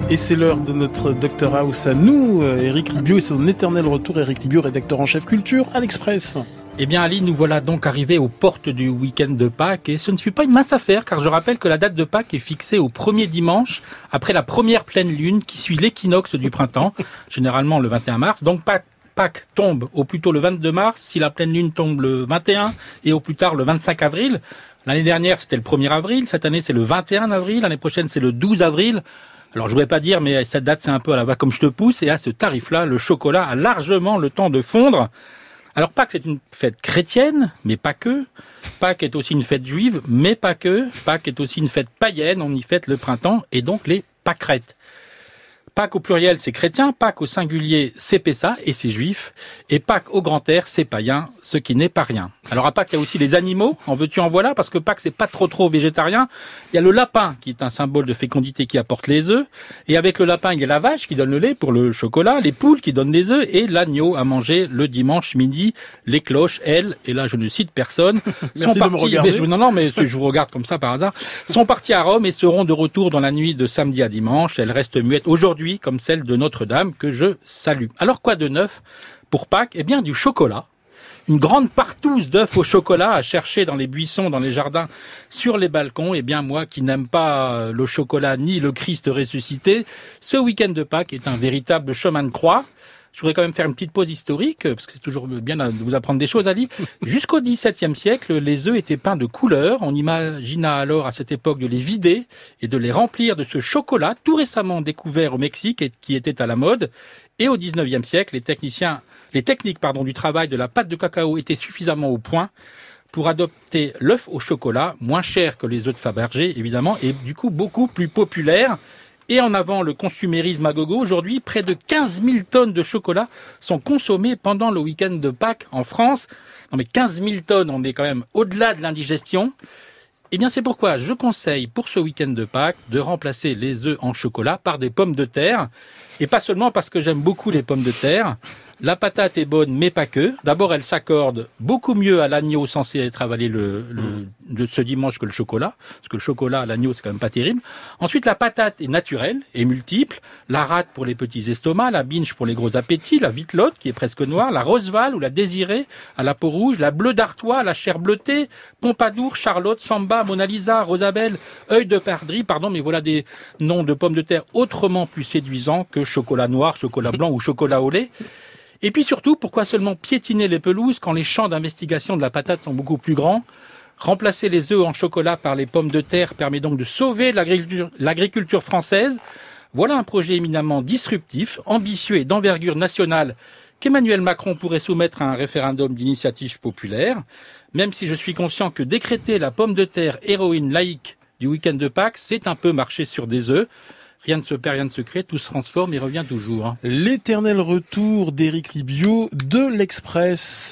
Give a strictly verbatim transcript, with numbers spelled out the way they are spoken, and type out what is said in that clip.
Et c'est l'heure de notre Docteur House à nous, Éric Libio et son éternel retour. Éric Libio, rédacteur en chef culture à l'Express. Eh bien Ali, nous voilà donc arrivés aux portes du week-end de Pâques et ce ne fut pas une mince affaire car je rappelle que la date de Pâques est fixée au premier dimanche après la première pleine lune qui suit l'équinoxe du printemps, généralement le vingt et un mars. Donc Pâques, Pâques tombe au plus tôt le vingt-deux mars, si la pleine lune tombe le vingt et un et au plus tard le vingt-cinq avril. L'année dernière c'était le premier avril, cette année c'est le vingt et un avril, l'année prochaine c'est le douze avril. Alors je voudrais pas dire mais cette date c'est un peu à la va comme je te pousse et à ce tarif-là le chocolat a largement le temps de fondre. Alors Pâques, c'est une fête chrétienne, mais pas que. Pâques est aussi une fête juive, mais pas que. Pâques est aussi une fête païenne, on y fête le printemps, et donc les pâquerettes. Pâques au pluriel, c'est chrétien, Pâques au singulier, c'est Pessa, et c'est juif, et Pâques au grand air, c'est païen, ce qui n'est pas rien. Alors à Pâques, il y a aussi les animaux, en veux-tu en voilà, parce que Pâques, c'est pas trop trop végétarien. Il y a le lapin, qui est un symbole de fécondité qui apporte les œufs, et avec le lapin, il y a la vache qui donne le lait pour le chocolat, les poules qui donnent les œufs, et l'agneau à manger le dimanche midi. Les cloches, elles, et là je ne cite personne, sont parties, mais je, non non, mais je vous regarde comme ça par hasard, sont parties à Rome et seront de retour dans la nuit de samedi à dimanche. Elles restent muettes aujourd'hui, comme celle de Notre-Dame, que je salue. Alors quoi de neuf pour Pâques? Eh bien du chocolat. Une grande partouze d'œufs au chocolat à chercher dans les buissons, dans les jardins, sur les balcons. Eh bien moi qui n'aime pas le chocolat ni le Christ ressuscité, ce week-end de Pâques est un véritable chemin de croix. Je voudrais quand même faire une petite pause historique, parce que c'est toujours bien de vous apprendre des choses, Ali. Jusqu'au dix-septième siècle, les œufs étaient peints de couleur. On imagina alors à cette époque de les vider et de les remplir de ce chocolat tout récemment découvert au Mexique et qui était à la mode. Et au dix-neuvième siècle, les techniciens, les techniques, pardon, du travail de la pâte de cacao étaient suffisamment au point pour adopter l'œuf au chocolat, moins cher que les œufs de Fabergé, évidemment, et du coup beaucoup plus populaire. Et en avant le consumérisme à gogo, aujourd'hui, près de quinze mille tonnes de chocolat sont consommées pendant le week-end de Pâques en France. Non mais quinze mille tonnes, on est quand même au-delà de l'indigestion. Eh bien c'est pourquoi je conseille pour ce week-end de Pâques de remplacer les œufs en chocolat par des pommes de terre. Et pas seulement parce que j'aime beaucoup les pommes de terre. La patate est bonne, mais pas que. D'abord, elle s'accorde beaucoup mieux à l'agneau censé être avalé le, le, de ce dimanche que le chocolat. Parce que le chocolat à l'agneau, c'est quand même pas terrible. Ensuite, la patate est naturelle et multiple. La rate pour les petits estomacs, la binge pour les gros appétits, la vitelotte qui est presque noire, la roseval ou la désirée à la peau rouge, la bleu d'Artois, la chair bleutée, Pompadour, Charlotte, Samba, Mona Lisa, Rosabelle, œil de perdrix, pardon, mais voilà des noms de pommes de terre autrement plus séduisants que chocolat noir, chocolat blanc ou chocolat au lait. Et puis surtout, pourquoi seulement piétiner les pelouses quand les champs d'investigation de la patate sont beaucoup plus grands? Remplacer les œufs en chocolat par les pommes de terre permet donc de sauver l'agriculture, l'agriculture française. Voilà un projet éminemment disruptif, ambitieux et d'envergure nationale qu'Emmanuel Macron pourrait soumettre à un référendum d'initiative populaire. Même si je suis conscient que décréter la pomme de terre héroïne laïque du week-end de Pâques, c'est un peu marcher sur des œufs. Rien ne se perd, rien ne se crée, tout se transforme et revient toujours. L'éternel retour d'Éric Libio de l'Express.